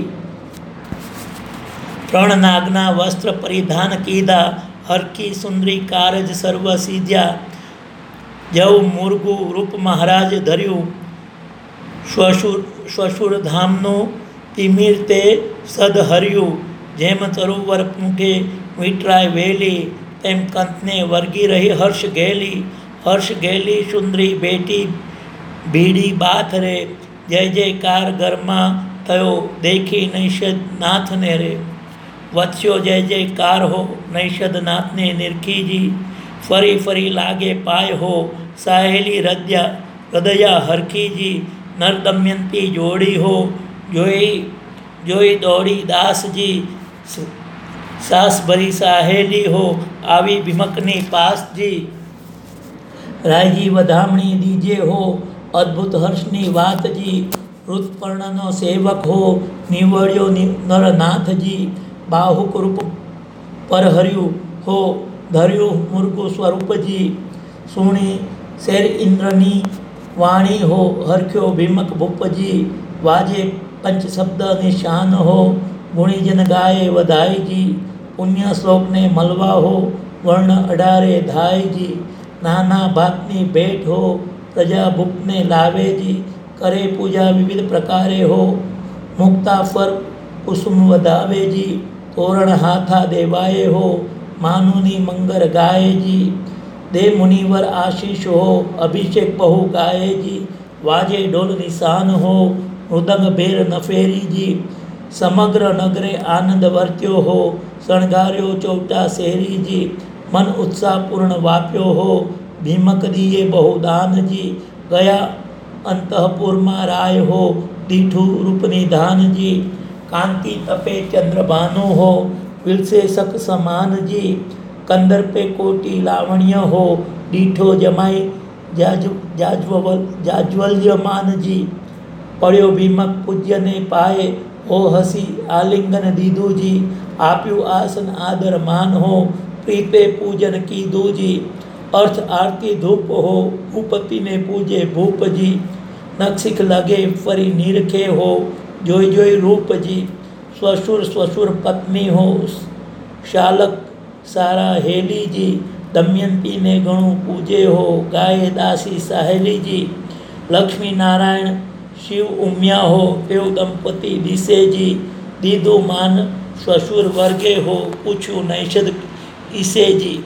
ત્રણ નાગના વસ્ત્ર પરિધાન કીધા, હરકી સુંદરી કારજ સર્વ સીધ્યા, જવ મુરગુ રૂપ મહારાજ ધર્યું, શ્વશુર શ્વશુર ધામનું તિમિર તે સદ હર્યું, જેમ તરુવર મૂઠે વીટરાય વેલી, તેમ કંતને વર્ગી રહી હર્ષ ગેલી, હર્ષ ગેલી સુંદરી બેટી ભીડી બાથ રે, જય જયકાર ઘરમાં થયો દેખી નૈષદ નાથને રે, વત્સ્યો જય જયકાર હો નૈષદ નાથને નિરખીજી, ફરી ફરી લાગે પાય હો સાહેલી હૃદયા હૃદયા હરખીજી, નર દમયંતી જોડી હો જોઈ જોઈ દોડી દાસજી, સાસ ભરી સાહેલી હો આવી ભીમકની પાસજી, રાયજી વધામણી દીજે હો અદ્ભુત હર્ષની વાતજી, ઋતપર્ણનો સેવક હો નિવડ્યો નરનાથજી, બાહુક રૂપ પર હર્યું હો ધર્યું મુર્ગુ સ્વરૂપજી, સુણી શેર ઇન્દ્રની વાણી હો હરખ્યો ભીમક ભૂપજી, વાજે પંચ શબ્દ નિશાન હો ગુણીજન ગાય વધાઈજી, પુણ્ય શ્લોકને મલવા હો વર્ણ અઢારે ધાયજી, નાના ભાતની ભેટ હો પ્રજા ભૂપને લાવેજી, કરે પૂજા વિવિધ પ્રકારે હો મુક્તા ફર કુસુમ વધાવેજી, તોરણ હાથા દેવાય હો માનુની મંગર ગાયજી, દે મુનિવર આશીષ હો અભિષેક બહુ ગાયજી, વાજે ડોલ નિશાન હો મૃદંગ ભેર નફેરીજી, સમગ્ર નગરે આનંદ વર્ત્યો હો શણગાર્યો ચૌટા શેરીજી, મન ઉત્સાહપૂર્ણ વાપ્યો હો ભીમક દીએ બહુ દાનજી, ગયા અંતઃપુરમાં રાય હો દીઠું રૂપની ધાનજી, કાંતિ તપે ચંદ્રભાનુ હો વિલસે સક સમાનજી, કંદર પે કોટી લાવણ્ય હો દીઠો જમાઈ જાજ જાજવલ જાજ્વલ્યમાનજી, પડ્યો ભીમક પૂજ્યને પાયે હો હસી આલિંગન દીધુજી, આપ્યું આસન આદર માન હો પ્રીતે પૂજન કીધુજી, અર્થ આરતી ધૂપ હો ભૂપતિને પૂજે ભૂપજી, નક્ષિક લગે ફરી નિરખે હો જોઈ જોઈ રૂપજી, સ્વશુર સ્વશુર પત્ની હો શાલક સારા હેલીજી, દમયંતીને ઘણું પૂજે હો ગાય દાસી સાહેલીજી, લક્ષ્મી નારાયણ શિવ ઉમ્યા હો તેઓ દંપતી દિશેજી, દીધું માન શ્વશુર વર્ગે હો પૂછ્યું નૈષદ ઈસેજી,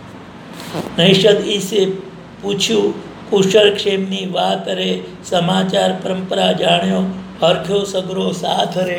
નૈષદ ઈસે પૂછ્યું કુશળ ક્ષેમની વાત રે, સમાચાર પરંપરા જાણ્યો હરખ્યો સગરો સાથ રે,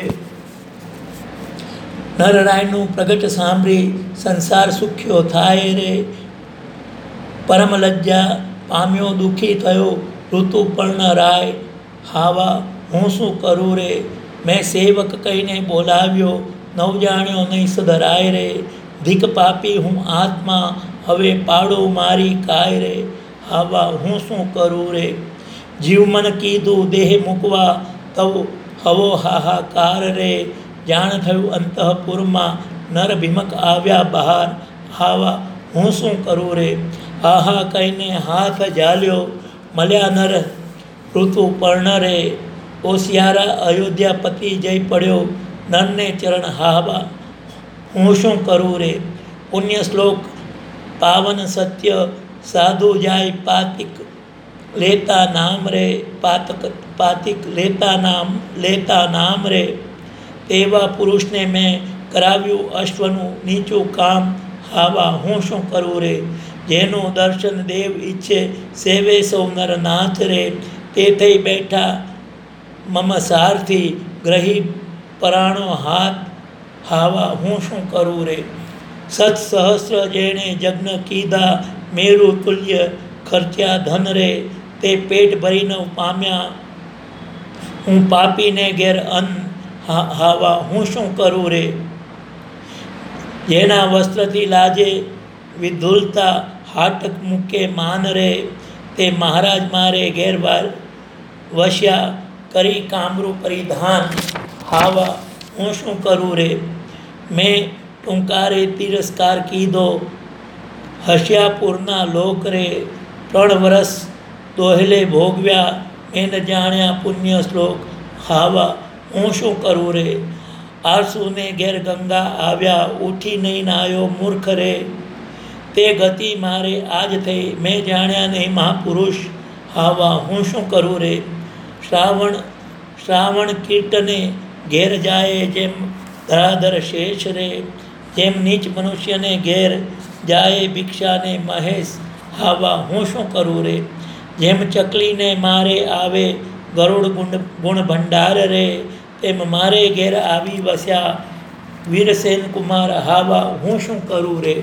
નરરાયનું પ્રગટ સાંભળી સંસાર સુખ્યો થાય રે, પરમ લજ્જા પામ્યો દુઃખી થયો ઋતુપર્ણ રાય, હાવા હું શું કરું રે, મેં સેવક કહીને બોલાવ્યો નવ જાણ્યો નહીં સધરાય રે, ધીક પાપી હું આત્મા હવે પાડું મારી કાય રે, હાવા હું શું કરું રે, જીવ મન કીધું દેહ મૂકવા તવ હવો હાહાકાર રે, જાણ થયું અંતઃપુરમાં નર ભીમક આવ્યા બહાર. હાવા હું શું કરું રે? આહા કહીને હાથ ઝાલ્યો, મળ્યા નર ઋતુ પર્ણ રે. ઓશિયારા અયોધ્યાપતિ જઈ પડ્યો નરને ચરણ. હાવા હું શું કરું રે? પુણ્ય શ્લોક પાવન સત્ય સાધુ જાય પાતિક લેતા નામ રે. પાતક પાતિક લેતા નામ લેતા નામ રે. તેવા પુરુષને મેં કરાવ્યું અશ્વનું નીચું કામ. હાવા હું શું કરું રે? જેનું દર્શન દેવ ઈચ્છે સેવે સૌ નર નાથ રે. તે થઈ બેઠા મમ સારથી ગ્રહી પરાણો હાથ. હાવા હું શું કરું રે? સત સહસ્ર જેણે જગ્ન કીધા મેરુ તુલ્ય ખર્ચ્યા ધન રે. તે પેટ ભરીને પામ્યા હું પાપીને ઘેર અન્ન. હાવા હું શું કરું રે? જેના વસ્ત્રથી લાજે વિધુલતા હાટક મૂકે માન રે. તે મહારાજ મારે ઘેર વસ્યા કરી કામરું પરિધાન. હાવા હું શું કરું રે? મેં ટૂંકારે તિરસ્કાર કીધો હશ્યાપુરના લોક રે. ત્રણ વર્ષ દોહલે ભોગવ્યા મેં ન જાણ્યા પુણ્ય શ્લોક. હાવા હું શું કરું રે? આરસુને ઘેર ગંગા આવ્યા ઉઠી નહીં નાયો મૂર્ખ રે. તે ગતિ મારે આજ થઈ મેં જાણ્યા નહીં મહાપુરુષ. હાવા હું શું કરું રે? શ્રાવણ શ્રાવણ કીર્તને ઘેર જાય જેમ ધરાધર શેષ રે. જેમ નીચ મનુષ્યને ઘેર જાય ભિક્ષાને મહેશ. હાવા હું શું કરું રે? જેમ ચકલીને મારે આવે ગરુડ ગુણ ગુણ ભંડાર રે. તેમ મારે ઘેર આવી વસ્યા વીરસેન કુમાર. હાવા હું શું કરું રે?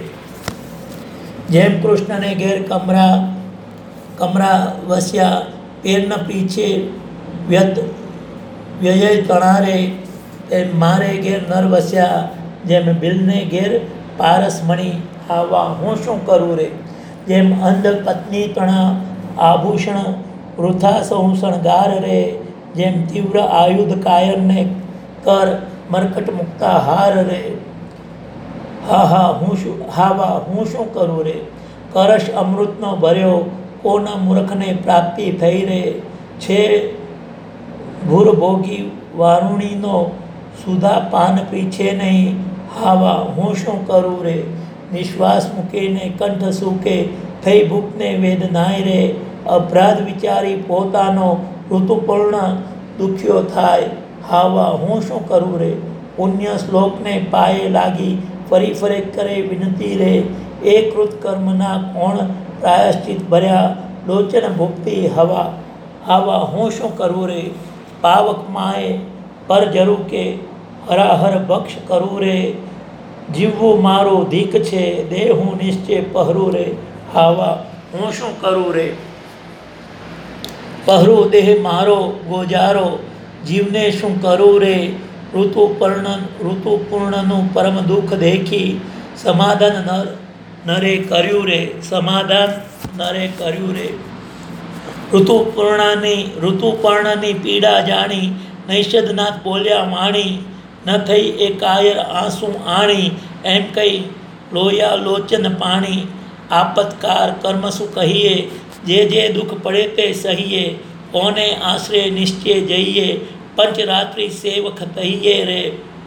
જેમ કૃષ્ણને ઘેર કમરા કમરા વસ્યા પેર ન પીછે વ્યત વ્યય તણારે. તેમ મારે ઘેર નર વસ્યા જેમ બિલને ઘેર પારસમણી. હાવા હું શું કરું રે? જેમ અંધ પત્ની તણા આભૂષણ વૃથા સૌ શણગાર રે. જેમ તીવ્ર આયુધ કાયરને કર મરકટ મુક્તા હાર રે. હા હા હું શું હાવા હું શું કરું રે? કરશ અમૃતનો ભર્યો કોના મૂર્ખને પ્રાપ્તિ થઈ રે. છે ભૂરભોગી વારુણીનો સુધા પાન પીછે નહીં. હાવા હું શું કરું રે? નિશ્વાસ મૂકીને કંઠ સૂકે થઈ ભૂખને વેદનાય રે. અપરાધ વિચારી પોતાનો ઋતુપૂર્ણ દુખ્યો થાય. હાવા હું શું કરું રે? પુણ્ય શ્લોકને પાયે લાગી ફરી ફરે કરે વિનતી રે. એ કૃતકર્મના કોણ પ્રાયશ્ચિત ભર્યા લોચન ભુક્તિ. હવા હાવા હું શું કરું રે? પાવક માએ પર જરું કે હરાહર બક્ષ કરું રે. જીવવું મારું ધીક છે દેહું નિશ્ચય પહરું રે. હાવા હું શું કરું રે? પહરું દેહ મારો ગોજારો જીવને શું કરું રે? ઋતુપર્ણ ઋતુપૂર્ણનું પરમ દુઃખ દેખી સમાધાન નર નરે કર્યું રે. સમાધાન નરે કર્યું રે. ઋતુપૂર્ણાની ઋતુપર્ણની પીડા જાણી નૈષદનાથ બોલ્યા વાણી. ન થઈ એ કાયર આંસુ આણી એમ કહી લોયા લોચન પાણી. આપતકાર કર્મ શું કહીએ જે જે દુઃખ પડે તે સહીએ. કોને આશરે નિશ્ચય જઈએ પંચરાત્રિ સેવક થઈએ રે.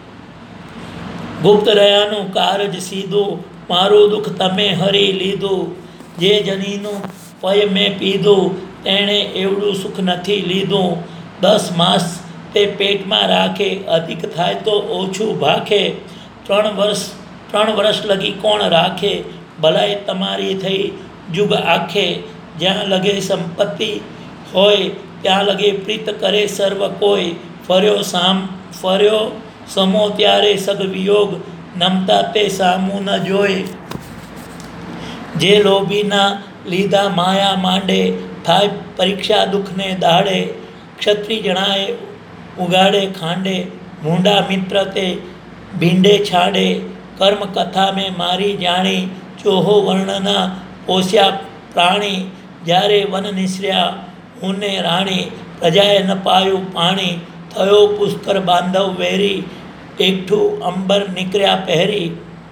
ગુપ્ત રહ્યાનું કારજ સીધું મારું દુઃખ તમે હરી લીધું. જે જનીનું પય મેં પીધું તેણે એવડું સુખ નથી લીધું. દસ માસ તે પેટમાં રાખે અધિક થાય તો ઓછું ભાખે. ત્રણ વર્ષ ત્રણ વર્ષ લગી કોણ રાખે ભલાઈ તમારી થઈ જુગ આખે. જ્યાં લગે સંપત્તિ હોય ત્યાં લગે પ્રીત કરે સર્વ કોઈ. ફર્યો સામ ફર્યો સમો ત્યારે સગ વિયોગ નમતા તે સામું ન જોઈ. જે લોભીના લીધા માયા માંડે થાય પરીક્ષા દુઃખને દાડે. ક્ષત્રિય જણાએ ઉગાડે ખાંડે મૂંડા મિત્ર તે ભીંડે છાડે. કર્મ કથા મેં મારી જાણી ચોહો વર્ણના પોષ્યા પ્રાણી. જ્યારે વન નિસર્યા હુને રાણી પ્રજાએ ન પાયું પાણી. થયો પુષ્કર બાંધવ વેરી એકઠું અંબર નીકળ્યા પહેરી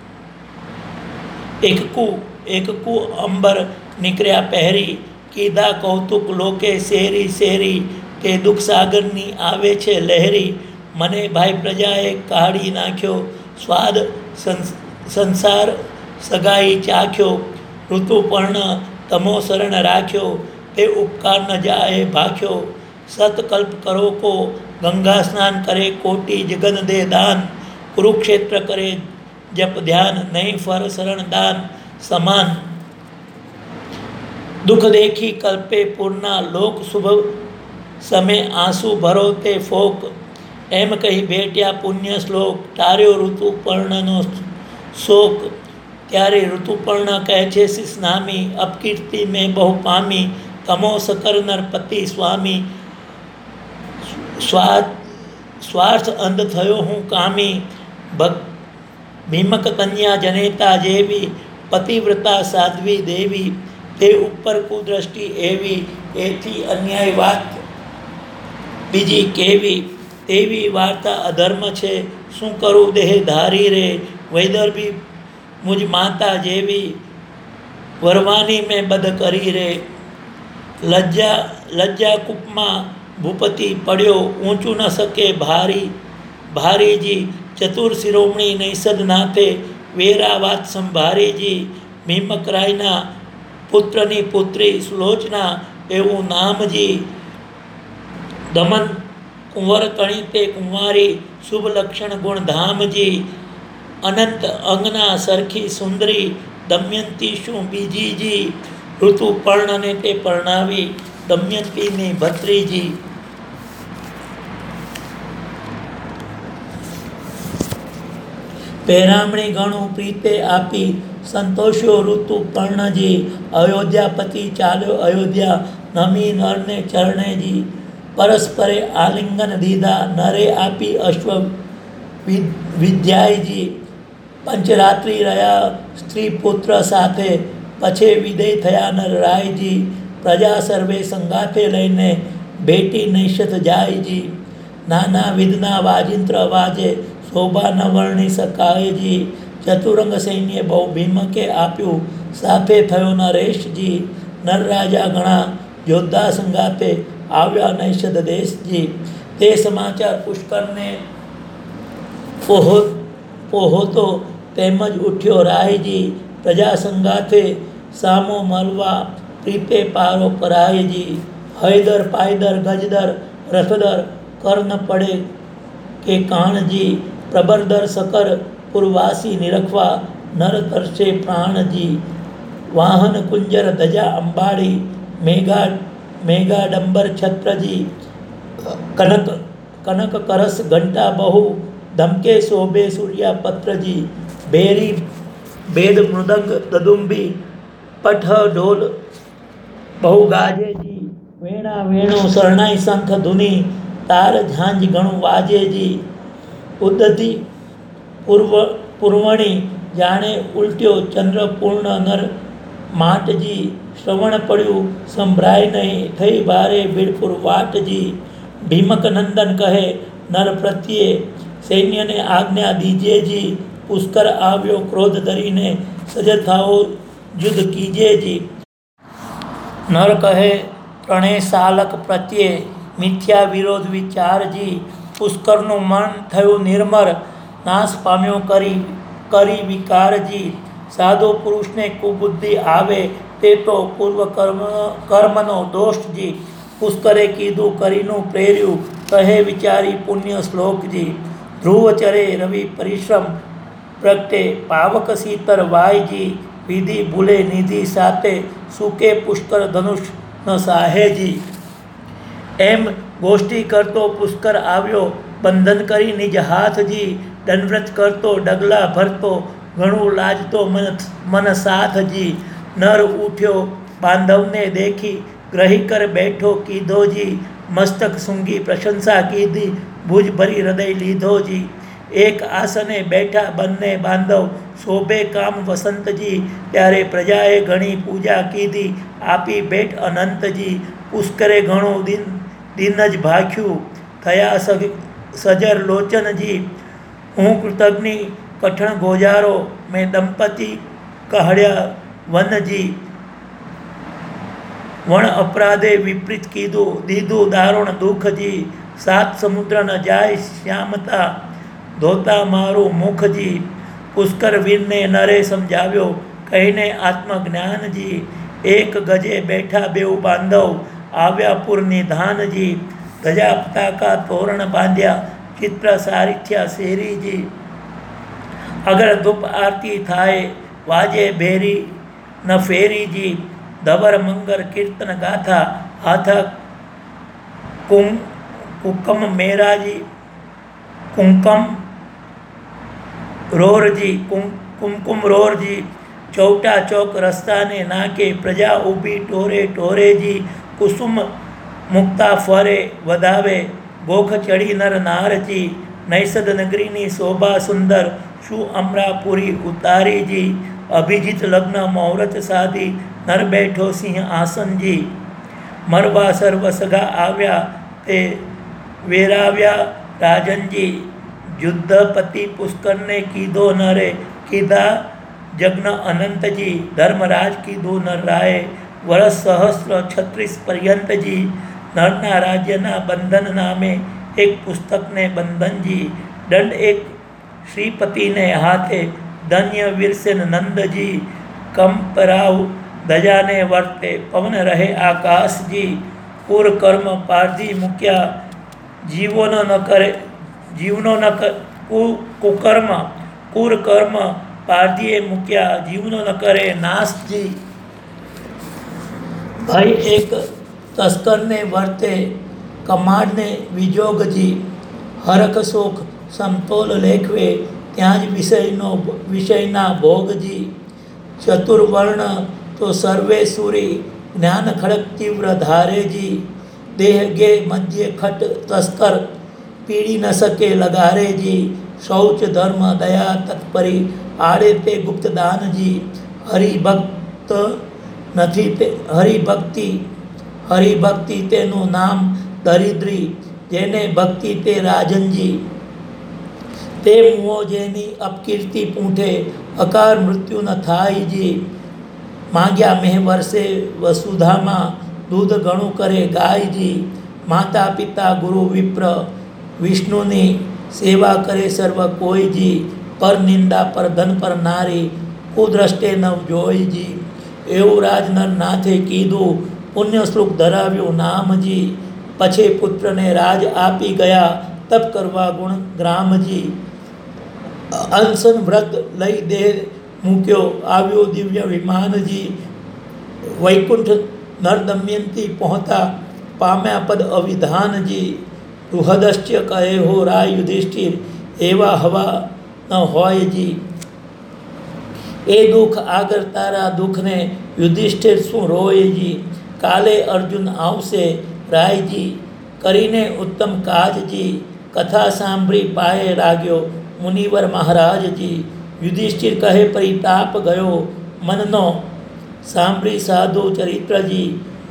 એકકુ એકકુ અંબર નીકળ્યા પહેરી કીધા કૌતુક લોકે શેરી શેરી કે દુઃખ સાગરની આવે છે લહેરી મને ભાઈ પ્રજાએ કાઢી નાખ્યો સ્વાદ સંસાર સગાઈ ચાખ્યો ઋતુપર્ણ તમો શરણ રાખ્યો તે ઉપકાર ન જાય ભાખ્યો સતકલ્પ કરો કો ગંગા સ્નાન કરે કોટી જગન દે દાન કુરુક્ષેત્ર કરે જપ ધ્યાન નહીં ફર શરણ દાન સમાન દુઃખ દેખી કલ્પે પૂર્ણા લોક શુભ સમે આંસુ ભરો તે ફોક એમ કહી ભેટ્યા પુણ્ય શ્લોક તાર્યો ઋતુપર્ણનો શોક ત્યારે ઋતુપર્ણ કહે છે શિષનામી અપકીર્તિ મેં બહુ પામી તમો સકર નરપતિ સ્વામી સ્વાર્થ સ્વાર્થ અંધ થયો હું કામી ભક્ત ભીમક કન્યા જનેતા જેવી પતિવ્રતા સાધ્વી દેવી તે ઉપર કુદ્રષ્ટિ એવી એથી અન્યાય વાત બીજી કેવી તેવી વાર્તા અધર્મ છે શું કરું દેહ ધારી રે વૈદર્ભી મુજ માતા જેવી વરવાની મેં બદ કરી રે લજ્જા લજ્જા કૂપમાં ભૂપતિ પડ્યો ઊંચું ન શકે ભારી ભારીજી ચતુર શિરોમણી નૈસદ નાથે વેરા વાત સંભારીજી ભીમકરાયના પુત્રની પુત્રી સુલોચના એવું નામજી દમન કુંવર કણી તે કુંવારી શુભ લક્ષણ ગુણ ધામજી અનંત અંગના સરખી સુંદરી દમયંતી શું બીજીજી ઋતુપર્ણને તે પરણાવી દમયંતીની ભત્રીજી પહેરામણી ઘણું પ્રીતે આપી સંતોષો ઋતુપર્ણજી અયોધ્યાપતિ ચાલ્યો અયોધ્યા નમી નરને ચરણેજી પરસ્પરે આલિંગન દીધા નરે આપી અશ્વ વિદ્યાયજી પંચરાત્રિ રહ્યા સ્ત્રી પુત્ર સાથે પછે વિદેય થયા નર રાયજી પ્રજા સર્વે સંગાથે લઈને ભેટી નૈષત જાયજી નાના વિધના વાજિંત્ર વાજે શોભા ન વર્ણી શકાયજી ચતુરંગ સૈન્ય બહુ ભીમકે આપ્યું સાથે થયો નરેશજી નર રાજા ઘણા યોદ્ધા સંગાતે આવ્યા નૈષદ દેશજી તે સમાચાર પુષ્કરને પોહો પોહોતો તેમજ ઉઠ્યો રાયજી પ્રજા સંગાથે સામો મળવા પ્રીતે પારો પરાયજી હૈદર પાયદર ગજદર રથદર કર્ણ પડે કે કાણજી પ્રબરદર સકર પુરવાસી નિરખવા નર તરસે પ્રાણજી વાહન કુંજર ધજા અંબાડી મેઘા મેઘાડંબર છત્રજી કનક કનક કરસ ઘંટા બહુ ધમકે શોભે સૂર્યા પત્રજી ભેરી ભેદ મૃદંગ દદુંબી પઠ ઢોલ બહુ ગાજેજી વેણા વેણો શરણાઈ શંખ ધુની તાર ઝાંઝ ઘણું વાજેજી ઉદ્દતી પૂર્વ પૂર્વણી જાણે ઉલટ્યો ચંદ્ર પૂર્ણ નર માટજી શ્રવણ પડ્યું સંભળાય નહીં થઈ ભારે ભીડપુર વાટજી ભીમક નંદન કહે નર પ્રત્યે સૈન્યને આજ્ઞા દીજેજી પુષ્કર આવ્યો ક્રોધ ધરીને સજ્જ થાઓ યુદ્ધ કીજેજી નર કહે ત્રણેય સાલક પ્રત્યે મિથ્યા વિરોધ વિચારજી પુષ્કરનું મન થયું નિર્મર નાશ પામ્યો કરી કરી વિકારજી સાધુ પુરુષને કુબુદ્ધિ આવે તે તો પૂર્વ કર્મ કર્મનો દોષજી પુષ્કરે કીધું કરીનું પ્રેર્યું કહે વિચારી પુણ્ય શ્લોકજી ધ્રુવ ચરે રવિ પરિશ્રમ પ્રગટે પાવક શીતર વાયજી વિધિ ભૂલે નિધિ સાથે સુકે પુષ્કર ધનુષ ન સાહેજી એમ ગોષ્ઠી કરતો પુષ્કર આવ્યો બંધન કરી નિજ હાથજી દંડવ્રત કરતો ડગલા ભરતો ઘણું લાજતો મન મન સાથજી નર ઉઠ્યો બાંધવને દેખી ગ્રહી કર બેઠો કીધોજી મસ્તક સૂંઘી પ્રશંસા કીધી ભુજ ભરી હૃદય લીધોજી એક આસને બેઠા બંને બાંધવ શોભે કામ વસંતજી ત્યારે પ્રજાએ ઘણી પૂજા કીધી આપી ભેટ અનંતજી પુષ્કરે ઘણું દિન દિન જ ભાખ્યું થયા સજર લોચનજી હું કૃતજ્ઞ કઠણ ગોજારો મેં દંપતી કહડ્યા વનજી વણ અપરાધે વિપરીત કીધું દીધું દારૂણ દુઃખજી સાત સમુદ્ર ન જાય શ્યામતા ધોતા મારું મુખજી પુષ્કર વીરને નરે સમજાવ્યો કહીને આત્મજ્ઞાનજી એક ગજે બેઠા બેઉ બાંધવ આવ્યા પૂરની ધાનજી ધજા પતાકા તોરણ બાંધ્યા ચિત્ર સારિથ્યા શેરીજી અગર ધૂપ આરતી થાય વાજે ભેરી ન ફેરીજી ધવર મંગર કીર્તન ગાથા હાથ કુમ કુકમ મેરાજી કુંકમ રોરજી કુમકુમ રોરજી ચૌટા ચોક રસ્તાને નાકે પ્રજા ઊભી ટોરે ટોરેજી કુસુમ મુક્તા ફરે વધાવે ગોખ ચડી નર નારજી નૈસદ નગરીની શોભા સુંદર શું અમરાપુરી ઉતારીજી અભિજીત લગ્ન મુહૂર્ત સાધી નર બેઠો સિંહ આસનજી મરવા સર્વ સગા આવ્યા તે વેરાવ્યા રાજનજી યુદ્ધપતિ પુષ્કરને કીધો નરે કીધા જગ્ન અનંતજી ધર્મરાજ કીધું નર રાય વર્ષ સહસ્ર છત્રીસ પર્યંતજી નરના રાજ્યના બંધન નામે એક પુસ્તકને બંધનજી દંડ એક શ્રીપતિને હાથે ધન્ય વીરસેન નંદજી કંપરાવ ધજાને વર્તે પવન રહે આકાશજી પૂર કર્મ પારધી મૂક્યા જીવોનો ન કરે જીવનો ન કુકર્મ કુર કર્મ પારધીએ મૂક્યા જીવનો ન કરે નાશજી ભાઈ એક તસ્કરને વર્તે કમાડને વિજોગજી હરખ સુખ સમતોલ લેખવે ત્યાં જ વિષયનો વિષયના ભોગજી ચતુર્વર્ણ તો સર્વે સુરી જ્ઞાન ખડક તીવ્ર ધારેજી દેહ ગે મધ્ય ખટ તસ્કર પીડી ન શકે લગારેજી શૌચ ધર્મ દયા તત્પરી આડે તે ગુપ્ત દાનજી હરિભક્ત નથી તે હરિભક્તિ હરિભક્તિ તેનું નામ દરિદ્રી જેને ભક્તિ તે રાજનજી તે મુઓ જેની અપકીર્તિ પૂંઠે અકાર મૃત્યુ ન થાયજી માંગ્યા મેં વર્ષે વસુધામાં દૂધ ઘણું કરે ગાયજી માતા પિતા ગુરુ વિપ્ર વિષ્ણુની સેવા કરે સર્વ કોઈજી પર નિંદા પર ધન પર નારી કુદ્રષ્ટે નવ જોઈજી એવું રાજનર નાથે કીધું પુણ્ય શ્લોક ધરાવ્યું નામજી પછી પુત્રને રાજ આપી ગયા તપ કરવા ગુણ ગ્રામજી અનશન વ્રત લઈ દેહ મૂક્યો આવ્યો દિવ્ય વિમાનજી વૈકુંઠ નર દમયંતી પહોંચતા પામ્યા પદ અવિધાનજી બૃહદશ્ય કહે હો રાય યુધિષ્ઠિર એવા હવા ન હોયજી એ દુઃખ આગળ તારા દુઃખને યુધિષ્ઠિર શું રોયજી કાલે અર્જુન આવશે રાયજી કરીને ઉત્તમ કાજજી કથા સાંભળી પાયે લાગ્યો મુનિવર મહારાજજી યુધિષ્ઠિર કહે પરિતાપ ગયો મનનો સાંભળી સાધુ ચરિત્રજી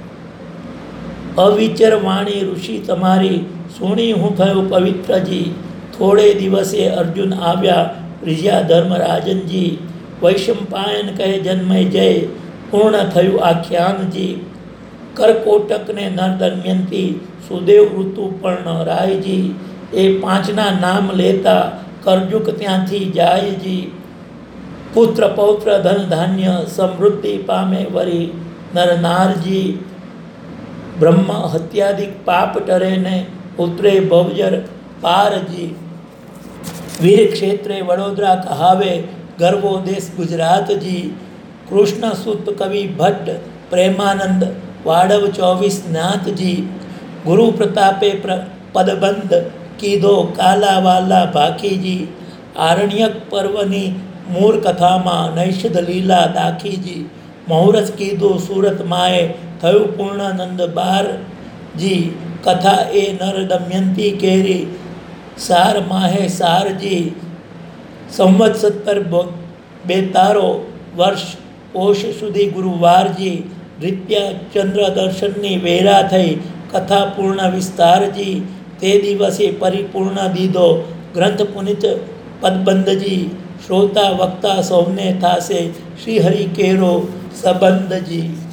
અવિચર વાણી ઋષિ તમારી સુણી હું થયો પવિત્રજી થોડે દિવસે અર્જુન આવ્યા રીઝ્યા ધર્મરાજનજી વૈશંપાયન કહે જન્મય જય પૂર્ણ થયું આખ્યાનજી કરકોટકને નર દમયંતી સુદેવ ઋતુ પર્ણ રાયજી એ પાંચના નામ લેતા કરજુક ત્યાંથી જાયજી પુત્ર પૌત્ર ધન ધાન્ય સમૃદ્ધિ પામે વરી નર નારજી બ્રહ્મ હત્યાદિક પાપ ટરે ને ઉતરે ભવજર પારજી વીર ક્ષેત્રે વડોદરા કહાવે ગર્વો દેશ ગુજરાતજી કૃષ્ણ સુત કવિ ભટ્ટ પ્રેમાનંદ વાડવ ચોવીસ નાથજી ગુરુ પ્રતાપે પદબંધ કીધો કાલાવાલા ભાખીજી આરણ્યક પર્વની મૂળ કથામાં નૈષદ લીલા દાખીજી મુહૂર્ત કીધું સુરત માએ થયું પૂર્ણાનંદ બારજી કથા એ નર દમયંતી કેરી સાર માહે સારજી સંવત સત્તર બેતારો વર્ષ પોષ સુધી ગુરુવારજી રીત્યા ચંદ્ર દર્શનની વેરા થઈ કથા પૂર્ણ વિસ્તારજી તે દિવસે પરિપૂર્ણ દીધો ગ્રંથ પુનિત પદબંધજી, શ્રોતા વક્તા સૌને થાશે શ્રીહરિ કેરો સંબંધજી.